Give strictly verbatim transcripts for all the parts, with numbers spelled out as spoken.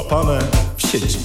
Złapane w sieci.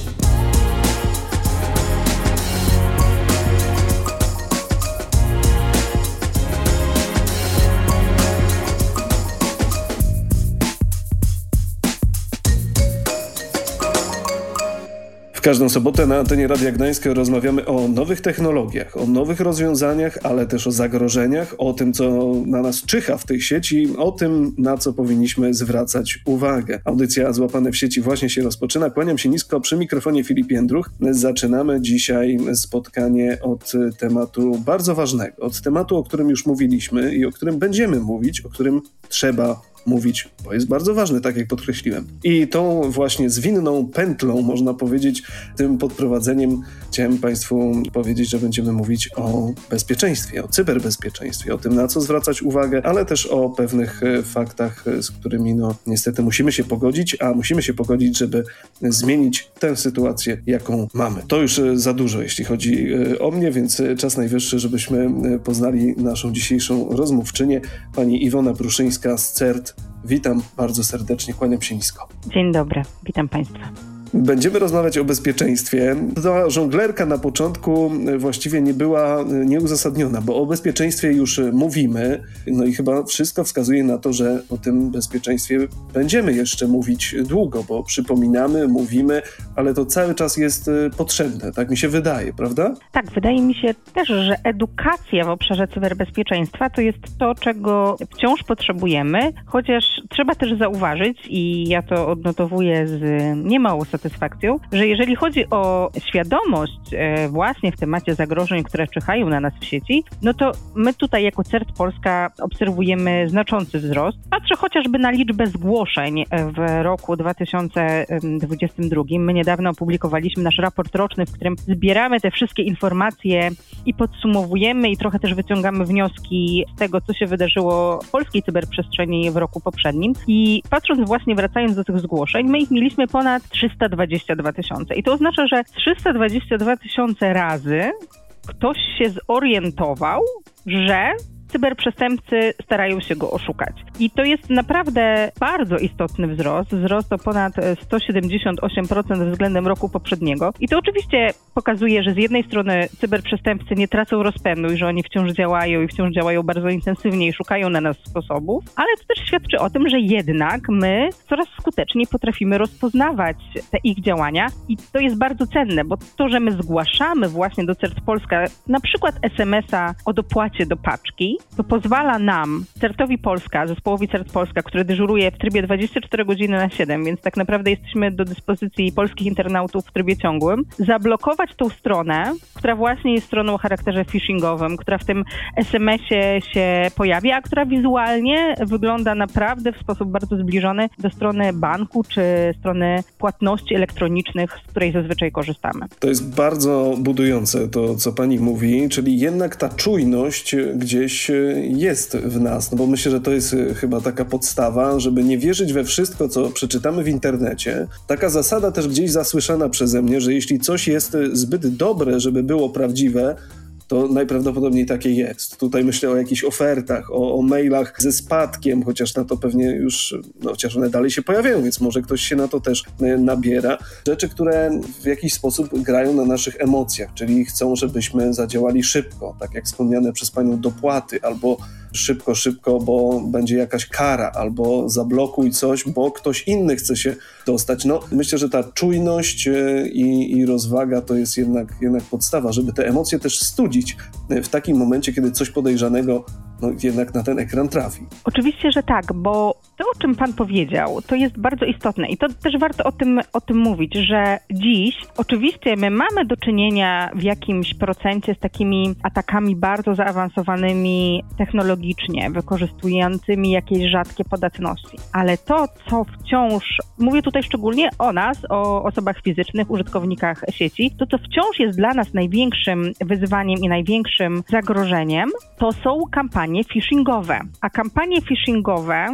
W każdą sobotę na antenie Radia Gdańska rozmawiamy o nowych technologiach, o nowych rozwiązaniach, ale też o zagrożeniach, o tym, co na nas czyha w tych sieci, o tym, na co powinniśmy zwracać uwagę. Audycja Złapane w sieci właśnie się rozpoczyna. Kłaniam się nisko, przy mikrofonie Filip Jędruch. Zaczynamy dzisiaj spotkanie od tematu bardzo ważnego, od tematu, o którym już mówiliśmy i o którym będziemy mówić, o którym trzeba mówić, bo jest bardzo ważny, tak jak podkreśliłem. I tą właśnie zwinną pętlą, można powiedzieć, tym podprowadzeniem chciałem Państwu powiedzieć, że będziemy mówić o bezpieczeństwie, o cyberbezpieczeństwie, o tym, na co zwracać uwagę, ale też o pewnych faktach, z którymi no niestety musimy się pogodzić, a musimy się pogodzić, żeby zmienić tę sytuację, jaką mamy. To już za dużo, jeśli chodzi o mnie, więc czas najwyższy, żebyśmy poznali naszą dzisiejszą rozmówczynię, pani Iwona Pruszyńska z C E R T. Witam bardzo serdecznie, kłaniam się nisko. Dzień dobry, witam Państwa. Będziemy rozmawiać o bezpieczeństwie. Ta żonglerka na początku właściwie nie była nieuzasadniona, bo o bezpieczeństwie już mówimy, no i chyba wszystko wskazuje na to, że o tym bezpieczeństwie będziemy jeszcze mówić długo, bo przypominamy, mówimy, ale to cały czas jest potrzebne, tak mi się wydaje, prawda? Tak, wydaje mi się też, że edukacja w obszarze cyberbezpieczeństwa to jest to, czego wciąż potrzebujemy, chociaż trzeba też zauważyć, i ja to odnotowuję z niemałą satysfakcją, że jeżeli chodzi o świadomość e, właśnie w temacie zagrożeń, które czyhają na nas w sieci, no to my tutaj jako C E R T Polska obserwujemy znaczący wzrost. Patrzę chociażby na liczbę zgłoszeń w roku dwa tysiące dwudziestym drugim. My niedawno opublikowaliśmy nasz raport roczny, w którym zbieramy te wszystkie informacje i podsumowujemy i trochę też wyciągamy wnioski z tego, co się wydarzyło w polskiej cyberprzestrzeni w roku poprzednim. I patrząc właśnie, wracając do tych zgłoszeń, my ich mieliśmy ponad trzysta dwadzieścia dwa tysiące. I to oznacza, że trzysta dwadzieścia dwa tysiące razy ktoś się zorientował, że cyberprzestępcy starają się go oszukać. I to jest naprawdę bardzo istotny wzrost, wzrost o ponad sto siedemdziesiąt osiem procent względem roku poprzedniego. I to oczywiście pokazuje, że z jednej strony cyberprzestępcy nie tracą rozpędu i że oni wciąż działają i wciąż działają bardzo intensywnie i szukają na nas sposobów, ale to też świadczy o tym, że jednak my coraz skuteczniej potrafimy rozpoznawać te ich działania i to jest bardzo cenne, bo to, że my zgłaszamy właśnie do C E R T Polska na przykład es em es a o dopłacie do paczki, to pozwala nam, C E R T-owi Polska, zespołowi C E R T Polska, który dyżuruje w trybie dwadzieścia cztery godziny na siedem, więc tak naprawdę jesteśmy do dyspozycji polskich internautów w trybie ciągłym, zablokować tą stronę, która właśnie jest stroną o charakterze phishingowym, która w tym es em esie się pojawia, a która wizualnie wygląda naprawdę w sposób bardzo zbliżony do strony banku czy strony płatności elektronicznych, z której zazwyczaj korzystamy. To jest bardzo budujące to, co pani mówi, czyli jednak ta czujność gdzieś jest w nas, no bo myślę, że to jest chyba taka podstawa, żeby nie wierzyć we wszystko, co przeczytamy w internecie. Taka zasada też gdzieś zasłyszana przeze mnie, że jeśli coś jest zbyt dobre, żeby było prawdziwe, to najprawdopodobniej takie jest. Tutaj myślę o jakichś ofertach, o, o mailach ze spadkiem, chociaż na to pewnie już, no chociaż one dalej się pojawiają, więc może ktoś się na to też nabiera. Rzeczy, które w jakiś sposób grają na naszych emocjach, czyli chcą, żebyśmy zadziałali szybko, tak jak wspomniane przez panią dopłaty, albo szybko, szybko, bo będzie jakaś kara, albo zablokuj coś, bo ktoś inny chce się dostać. No, myślę, że ta czujność i, i rozwaga to jest jednak, jednak podstawa, żeby te emocje też studzić w takim momencie, kiedy coś podejrzanego no, jednak na ten ekran trafi. Oczywiście, że tak, bo to, o czym pan powiedział, to jest bardzo istotne i to też warto o tym, o tym mówić, że dziś oczywiście my mamy do czynienia w jakimś procencie z takimi atakami bardzo zaawansowanymi technologicznie, wykorzystującymi jakieś rzadkie podatności. Ale to, co wciąż, mówię tutaj szczególnie o nas, o osobach fizycznych, użytkownikach sieci, to, co wciąż jest dla nas największym wyzwaniem i największym zagrożeniem, to są kampanie phishingowe. A kampanie phishingowe, ich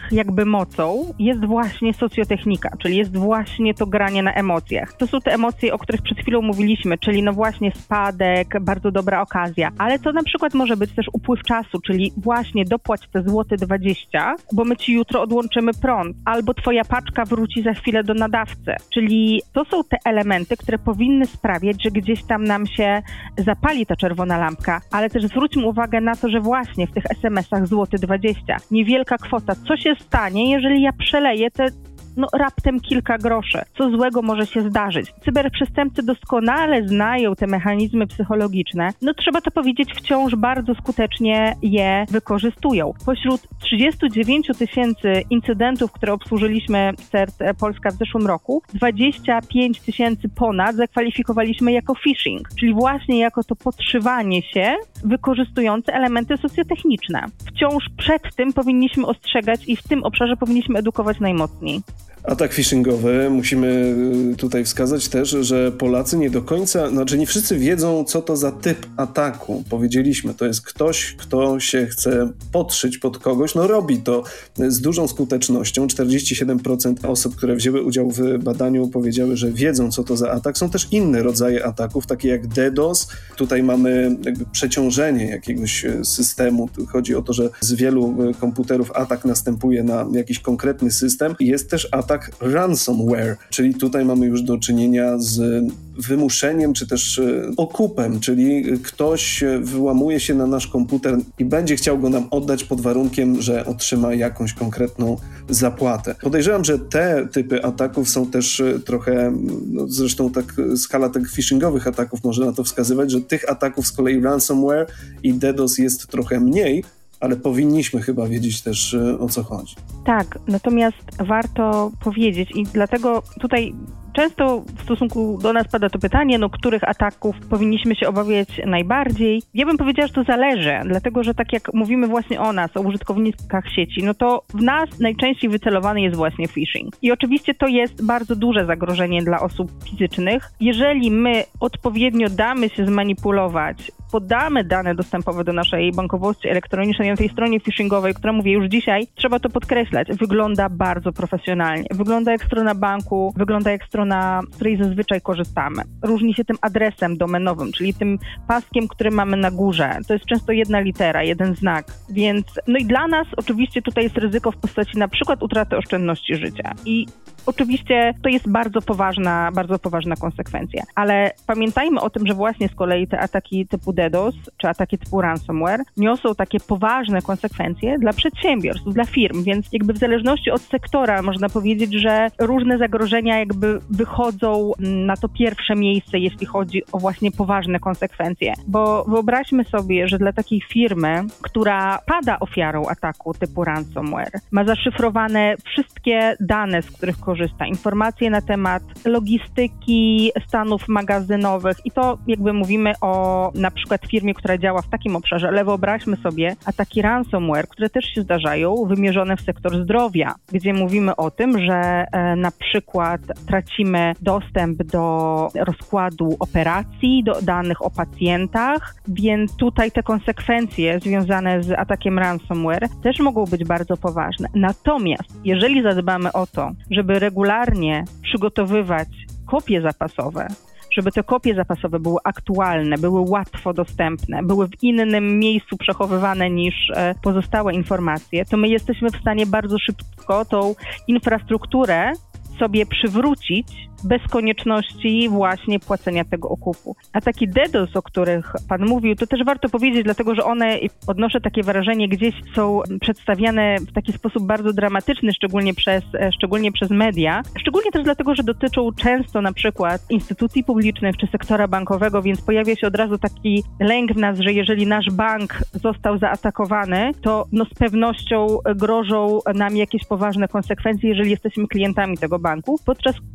jakby mocą jest właśnie socjotechnika, czyli jest właśnie to granie na emocjach. To są te emocje, o których przed chwilą mówiliśmy, czyli no właśnie spadek, bardzo dobra okazja, ale to na przykład może być też upływ czasu, czyli właśnie dopłać te złote dwadzieścia, bo my ci jutro odłączymy prąd, albo twoja paczka wróci za chwilę do nadawcy. Czyli to są te elementy, które powinny sprawiać, że gdzieś tam nam się zapali ta czerwona lampka, ale też zwróćmy uwagę na to, że właśnie w tych es em esach złote dwadzieścia, niewielka kwota, co się stanie, jeżeli ja przeleję te no raptem kilka groszy. Co złego może się zdarzyć? Cyberprzestępcy doskonale znają te mechanizmy psychologiczne. No trzeba to powiedzieć, wciąż bardzo skutecznie je wykorzystują. Pośród trzydzieści dziewięć tysięcy incydentów, które obsłużyliśmy w C E R T Polska w zeszłym roku, dwadzieścia pięć tysięcy ponad zakwalifikowaliśmy jako phishing, czyli właśnie jako to podszywanie się wykorzystujące elementy socjotechniczne. Wciąż przed tym powinniśmy ostrzegać i w tym obszarze powinniśmy edukować najmocniej. Atak phishingowy, musimy tutaj wskazać też, że Polacy nie do końca, znaczy nie wszyscy wiedzą, co to za typ ataku. Powiedzieliśmy, to jest ktoś, kto się chce podszyć pod kogoś, no robi to z dużą skutecznością. czterdzieści siedem procent osób, które wzięły udział w badaniu, powiedziały, że wiedzą, co to za atak. Są też inne rodzaje ataków, takie jak DDoS. Tutaj mamy jakby przeciążenie jakiegoś systemu. Chodzi o to, że z wielu komputerów atak następuje na jakiś konkretny system. Jest też atak ransomware, czyli tutaj mamy już do czynienia z wymuszeniem, czy też okupem, czyli ktoś wyłamuje się na nasz komputer i będzie chciał go nam oddać pod warunkiem, że otrzyma jakąś konkretną zapłatę. Podejrzewam, że te typy ataków są też trochę, no zresztą tak skala tych phishingowych ataków może na to wskazywać, że tych ataków z kolei ransomware i DDoS jest trochę mniej, ale powinniśmy chyba wiedzieć też, o co chodzi. Tak, natomiast warto powiedzieć i dlatego tutaj często w stosunku do nas pada to pytanie, no których ataków powinniśmy się obawiać najbardziej. Ja bym powiedziała, że to zależy, dlatego że tak jak mówimy właśnie o nas, o użytkownikach sieci, no to w nas najczęściej wycelowany jest właśnie phishing. I oczywiście to jest bardzo duże zagrożenie dla osób fizycznych. Jeżeli my odpowiednio damy się zmanipulować, podamy dane dostępowe do naszej bankowości elektronicznej na tej stronie phishingowej, która, mówię już dzisiaj, trzeba to podkreślać, wygląda bardzo profesjonalnie. Wygląda jak strona banku, wygląda jak strona, z której zazwyczaj korzystamy. Różni się tym adresem domenowym, czyli tym paskiem, który mamy na górze. To jest często jedna litera, jeden znak. Więc, no i dla nas oczywiście tutaj jest ryzyko w postaci na przykład utraty oszczędności życia. I oczywiście to jest bardzo poważna, bardzo poważna konsekwencja. Ale pamiętajmy o tym, że właśnie z kolei te ataki typu DDoS czy ataki typu ransomware niosą takie poważne konsekwencje dla przedsiębiorstw, dla firm, więc jakby w zależności od sektora można powiedzieć, że różne zagrożenia jakby wychodzą na to pierwsze miejsce, jeśli chodzi o właśnie poważne konsekwencje. Bo wyobraźmy sobie, że dla takiej firmy, która pada ofiarą ataku typu ransomware, ma zaszyfrowane wszystkie dane, z których korzysta, informacje na temat logistyki, stanów magazynowych i to jakby mówimy o na przykład firmie, która działa w takim obszarze, ale wyobraźmy sobie ataki ransomware, które też się zdarzają, wymierzone w sektor zdrowia, gdzie mówimy o tym, że e, na przykład tracimy dostęp do rozkładu operacji, do danych o pacjentach, więc tutaj te konsekwencje związane z atakiem ransomware też mogą być bardzo poważne. Natomiast jeżeli zadbamy o to, żeby regularnie przygotowywać kopie zapasowe, żeby te kopie zapasowe były aktualne, były łatwo dostępne, były w innym miejscu przechowywane niż pozostałe informacje, to my jesteśmy w stanie bardzo szybko tą infrastrukturę sobie przywrócić bez konieczności właśnie płacenia tego okupu. A taki DDoS, o których Pan mówił, to też warto powiedzieć, dlatego że one, odnoszę takie wrażenie, gdzieś są przedstawiane w taki sposób bardzo dramatyczny, szczególnie przez, szczególnie przez media. Szczególnie też dlatego, że dotyczą często na przykład instytucji publicznych czy sektora bankowego, więc pojawia się od razu taki lęk w nas, że jeżeli nasz bank został zaatakowany, to no z pewnością grożą nam jakieś poważne konsekwencje, jeżeli jesteśmy klientami tego banku, podczas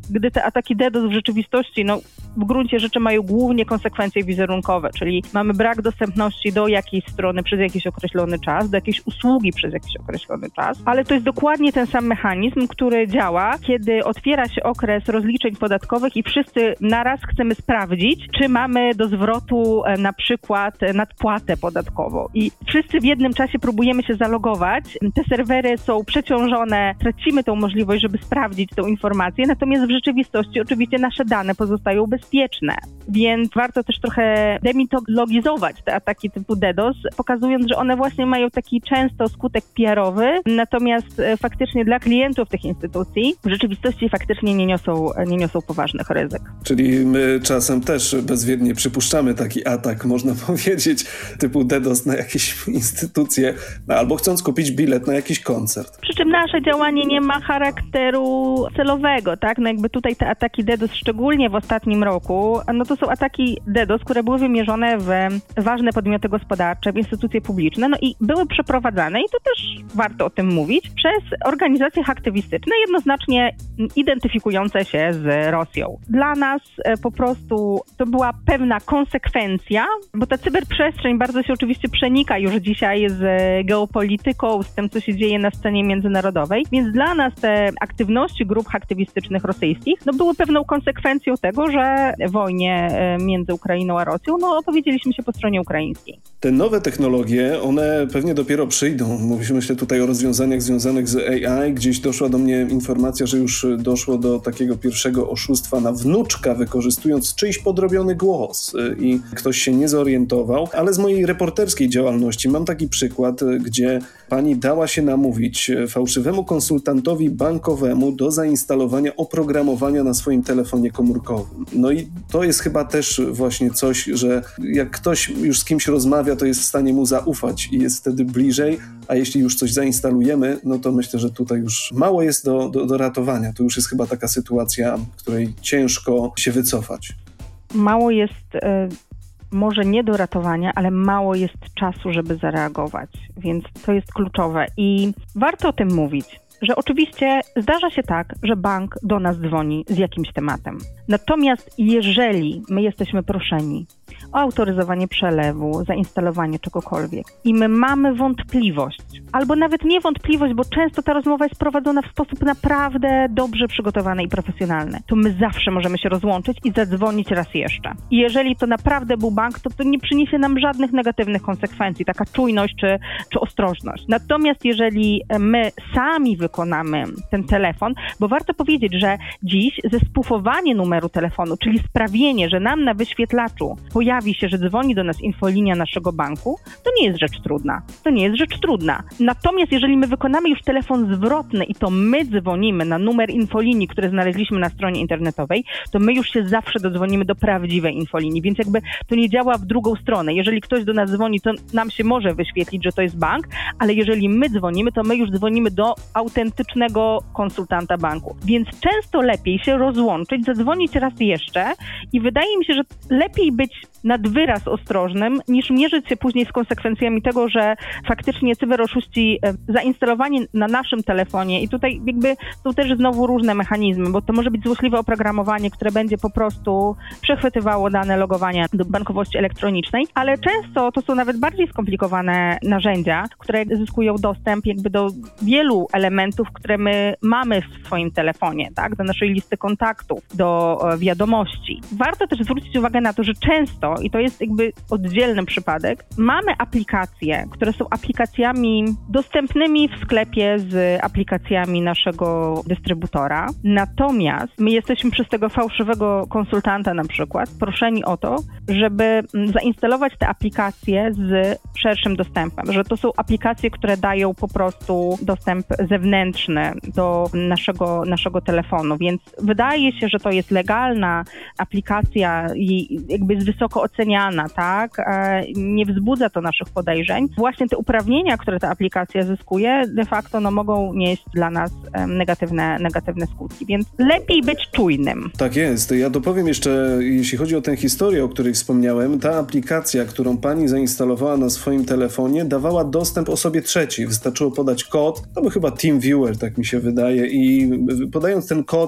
gdy te ataki DDoS w rzeczywistości, no w gruncie rzeczy mają głównie konsekwencje wizerunkowe, czyli mamy brak dostępności do jakiejś strony przez jakiś określony czas, do jakiejś usługi przez jakiś określony czas, ale to jest dokładnie ten sam mechanizm, który działa, kiedy otwiera się okres rozliczeń podatkowych i wszyscy naraz chcemy sprawdzić, czy mamy do zwrotu na przykład nadpłatę podatkową. I wszyscy w jednym czasie próbujemy się zalogować, te serwery są przeciążone, tracimy tą możliwość, żeby sprawdzić tą informację, natomiast w rzeczywistości oczywiście nasze dane pozostają bezpieczne, więc warto też trochę demitologizować te ataki typu DDoS, pokazując, że one właśnie mają taki często skutek P R owy, natomiast faktycznie dla klientów tych instytucji w rzeczywistości faktycznie nie niosą, nie niosą poważnych ryzyk. Czyli my czasem też bezwiednie przypuszczamy taki atak, można powiedzieć, typu DDoS na jakieś instytucje, no, albo chcąc kupić bilet na jakiś koncert. Przy czym nasze działanie nie ma charakteru celowego, tak? No jakby tutaj te ataki DDoS, szczególnie w ostatnim roku, no to są ataki DDoS, które były wymierzone w ważne podmioty gospodarcze, w instytucje publiczne, no i były przeprowadzane, i to też warto o tym mówić, przez organizacje aktywistyczne, jednoznacznie identyfikujące się z Rosją. Dla nas po prostu to była pewna konsekwencja, bo ta cyberprzestrzeń bardzo się oczywiście przenika już dzisiaj z geopolityką, z tym, co się dzieje na scenie międzynarodowej, więc dla nas te aktywności grup aktywistycznych rosyjskich no były pewną konsekwencją tego, że w wojnie między Ukrainą a Rosją no opowiedzieliśmy się po stronie ukraińskiej. Te nowe technologie, one pewnie dopiero przyjdą. Myślę tutaj o rozwiązaniach związanych z A I. Gdzieś doszła do mnie informacja, że już doszło do takiego pierwszego oszustwa na wnuczka, wykorzystując czyjś podrobiony głos i ktoś się nie zorientował. Ale z mojej reporterskiej działalności mam taki przykład, gdzie pani dała się namówić fałszywemu konsultantowi bankowemu do zainstalowania oprogramowania na swoim telefonie komórkowym. No i to jest chyba też właśnie coś, że jak ktoś już z kimś rozmawia, to jest w stanie mu zaufać i jest wtedy bliżej, a jeśli już coś zainstalujemy, no to myślę, że tutaj już mało jest do, do, do ratowania. To już jest chyba taka sytuacja, w której ciężko się wycofać. Mało jest... Y- może nie do ratowania, ale mało jest czasu, żeby zareagować, więc to jest kluczowe i warto o tym mówić, że oczywiście zdarza się tak, że bank do nas dzwoni z jakimś tematem. Natomiast jeżeli my jesteśmy proszeni o autoryzowanie przelewu, zainstalowanie czegokolwiek i my mamy wątpliwość, albo nawet nie wątpliwość, bo często ta rozmowa jest prowadzona w sposób naprawdę dobrze przygotowany i profesjonalny, to my zawsze możemy się rozłączyć i zadzwonić raz jeszcze. I jeżeli to naprawdę był bank, to to nie przyniesie nam żadnych negatywnych konsekwencji, taka czujność czy, czy ostrożność. Natomiast jeżeli my sami wykonamy ten telefon, bo warto powiedzieć, że dziś zespufowanie numeru telefonu, czyli sprawienie, że nam na wyświetlaczu pojawi się, że dzwoni do nas infolinia naszego banku, to nie jest rzecz trudna. To nie jest rzecz trudna. Natomiast jeżeli my wykonamy już telefon zwrotny i to my dzwonimy na numer infolinii, który znaleźliśmy na stronie internetowej, to my już się zawsze dodzwonimy do prawdziwej infolinii, więc jakby to nie działa w drugą stronę. Jeżeli ktoś do nas dzwoni, to nam się może wyświetlić, że to jest bank, ale jeżeli my dzwonimy, to my już dzwonimy do autentycznego konsultanta banku. Więc często lepiej się rozłączyć, zadzwonić raz jeszcze i wydaje mi się, że lepiej być nad wyraz ostrożnym, niż mierzyć się później z konsekwencjami tego, że faktycznie cyberoszuści zainstalowani na naszym telefonie i tutaj jakby są też znowu różne mechanizmy, bo to może być złośliwe oprogramowanie, które będzie po prostu przechwytywało dane logowania do bankowości elektronicznej, ale często to są nawet bardziej skomplikowane narzędzia, które zyskują dostęp jakby do wielu elementów, które my mamy w swoim telefonie, tak, do naszej listy kontaktów, do wiadomości. Warto też zwrócić uwagę na to, że często, i to jest jakby oddzielny przypadek, mamy aplikacje, które są aplikacjami dostępnymi w sklepie z aplikacjami naszego dystrybutora. Natomiast my jesteśmy przez tego fałszywego konsultanta na przykład proszeni o to, żeby zainstalować te aplikacje z szerszym dostępem, że to są aplikacje, które dają po prostu dostęp zewnętrzny do naszego, naszego telefonu, więc wydaje się, że to jest legalna aplikacja i jakby jest wysoko oceniana, tak? Nie wzbudza to naszych podejrzeń. Właśnie te uprawnienia, które ta aplikacja zyskuje, de facto no, mogą nieść dla nas negatywne, negatywne skutki, więc lepiej być czujnym. Tak jest. Ja dopowiem jeszcze, jeśli chodzi o tę historię, o której wspomniałem, ta aplikacja, którą pani zainstalowała na swoim telefonie, dawała dostęp osobie trzeciej. Wystarczyło podać kod, to był chyba TeamViewer, tak mi się wydaje, i podając ten kod,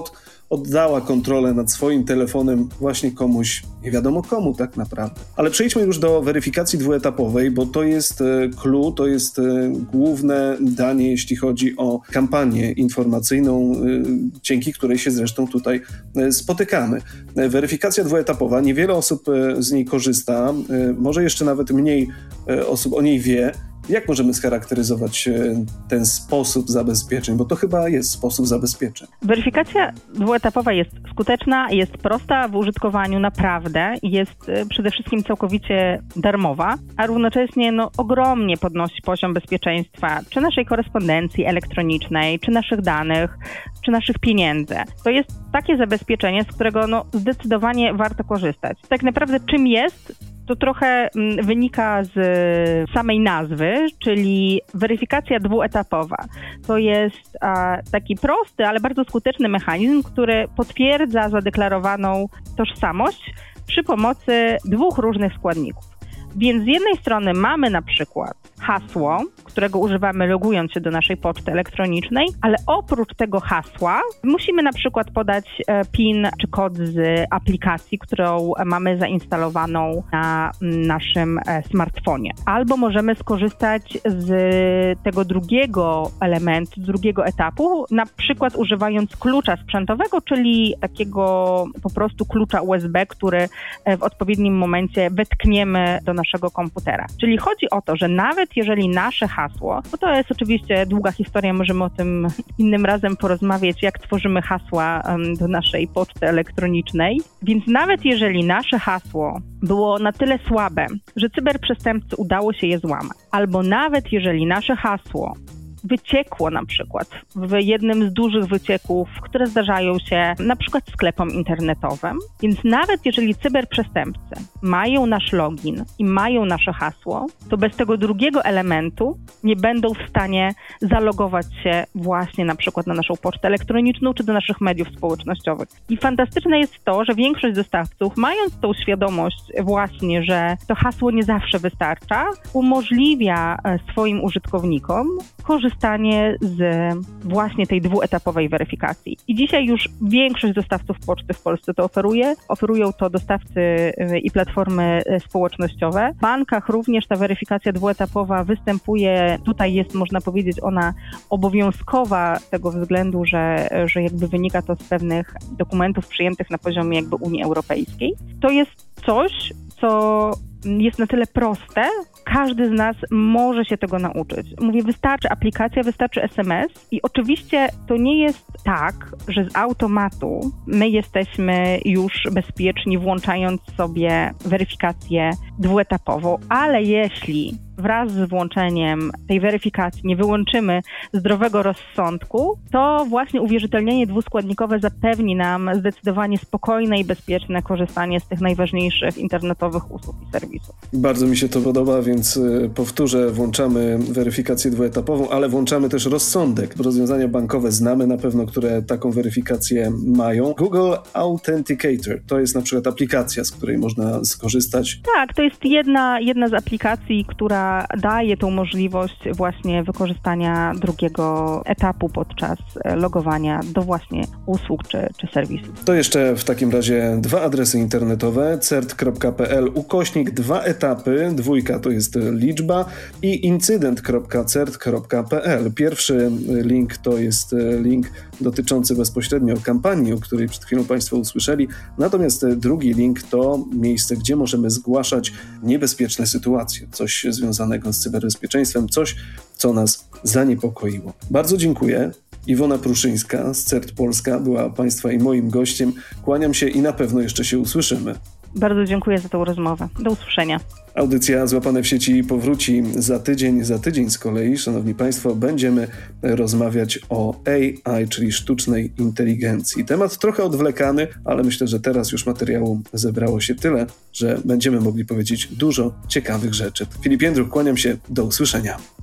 oddała kontrolę nad swoim telefonem właśnie komuś, nie wiadomo komu tak naprawdę. Ale przejdźmy już do weryfikacji dwuetapowej, bo to jest clue, to jest główne danie, jeśli chodzi o kampanię informacyjną, dzięki której się zresztą tutaj spotykamy. Weryfikacja dwuetapowa, niewiele osób z niej korzysta, może jeszcze nawet mniej osób o niej wie. Jak możemy scharakteryzować ten sposób zabezpieczeń? Bo to chyba jest sposób zabezpieczeń. Weryfikacja dwuetapowa jest skuteczna, jest prosta w użytkowaniu naprawdę, jest przede wszystkim całkowicie darmowa, a równocześnie no, ogromnie podnosi poziom bezpieczeństwa czy naszej korespondencji elektronicznej, czy naszych danych, czy naszych pieniędzy. To jest takie zabezpieczenie, z którego no, zdecydowanie warto korzystać. Tak naprawdę czym jest? To trochę wynika z samej nazwy, czyli weryfikacja dwuetapowa. To jest a, taki prosty, ale bardzo skuteczny mechanizm, który potwierdza zadeklarowaną tożsamość przy pomocy dwóch różnych składników. Więc z jednej strony mamy na przykład hasło, którego używamy logując się do naszej poczty elektronicznej, ale oprócz tego hasła musimy na przykład podać PIN czy kod z aplikacji, którą mamy zainstalowaną na naszym smartfonie. Albo możemy skorzystać z tego drugiego elementu, drugiego etapu, na przykład używając klucza sprzętowego, czyli takiego po prostu klucza U S B, który w odpowiednim momencie wetkniemy do naszego komputera. Czyli chodzi o to, że nawet jeżeli nasze hasło, bo to jest oczywiście długa historia, możemy o tym innym razem porozmawiać, jak tworzymy hasła do naszej poczty elektronicznej, więc nawet jeżeli nasze hasło było na tyle słabe, że cyberprzestępcy udało się je złamać, albo nawet jeżeli nasze hasło wyciekło na przykład w jednym z dużych wycieków, które zdarzają się na przykład sklepom internetowym. Więc nawet jeżeli cyberprzestępcy mają nasz login i mają nasze hasło, to bez tego drugiego elementu nie będą w stanie zalogować się właśnie na przykład na naszą pocztę elektroniczną czy do naszych mediów społecznościowych. I fantastyczne jest to, że większość dostawców, mając tą świadomość właśnie, że to hasło nie zawsze wystarcza, umożliwia swoim użytkownikom korzystanie z właśnie tej dwuetapowej weryfikacji. I dzisiaj już większość dostawców poczty w Polsce to oferuje. Oferują to dostawcy i platformy społecznościowe. W bankach również ta weryfikacja dwuetapowa występuje. Tutaj jest, można powiedzieć, ona obowiązkowa z tego względu, że, że jakby wynika to z pewnych dokumentów przyjętych na poziomie jakby Unii Europejskiej. To jest coś, co jest na tyle proste, każdy z nas może się tego nauczyć. Mówię, wystarczy aplikacja, wystarczy S M S i oczywiście to nie jest tak, że z automatu my jesteśmy już bezpieczni, włączając sobie weryfikację dwuetapową, ale jeśli wraz z włączeniem tej weryfikacji nie wyłączymy zdrowego rozsądku, to właśnie uwierzytelnienie dwuskładnikowe zapewni nam zdecydowanie spokojne i bezpieczne korzystanie z tych najważniejszych internetowych usług i serwisów. Bardzo mi się to podoba, więc powtórzę, włączamy weryfikację dwuetapową, ale włączamy też rozsądek. Rozwiązania bankowe znamy na pewno, które taką weryfikację mają. Google Authenticator to jest na przykład aplikacja, z której można skorzystać. Tak, to jest jedna, jedna z aplikacji, która daje tą możliwość właśnie wykorzystania drugiego etapu podczas logowania do właśnie usług czy, czy serwisów. To jeszcze w takim razie dwa adresy internetowe: cert kropka p l ukośnik dwa etapy, dwójka to jest liczba, i incydent kropka cert kropka p l. Pierwszy link to jest link dotyczący bezpośrednio kampanii, o której przed chwilą Państwo usłyszeli, natomiast drugi link to miejsce, gdzie możemy zgłaszać niebezpieczne sytuacje, coś związanego z cyberbezpieczeństwem, coś, co nas zaniepokoiło. Bardzo dziękuję. Iwona Pruszyńska z CERT Polska była Państwa i moim gościem. Kłaniam się i na pewno jeszcze się usłyszymy. Bardzo dziękuję za tę rozmowę. Do usłyszenia. Audycja Złapane w sieci powróci za tydzień. Za tydzień z kolei, szanowni Państwo, będziemy rozmawiać o A I, czyli sztucznej inteligencji. Temat trochę odwlekany, ale myślę, że teraz już materiału zebrało się tyle, że będziemy mogli powiedzieć dużo ciekawych rzeczy. Filip Jędruk, kłaniam się. Do usłyszenia.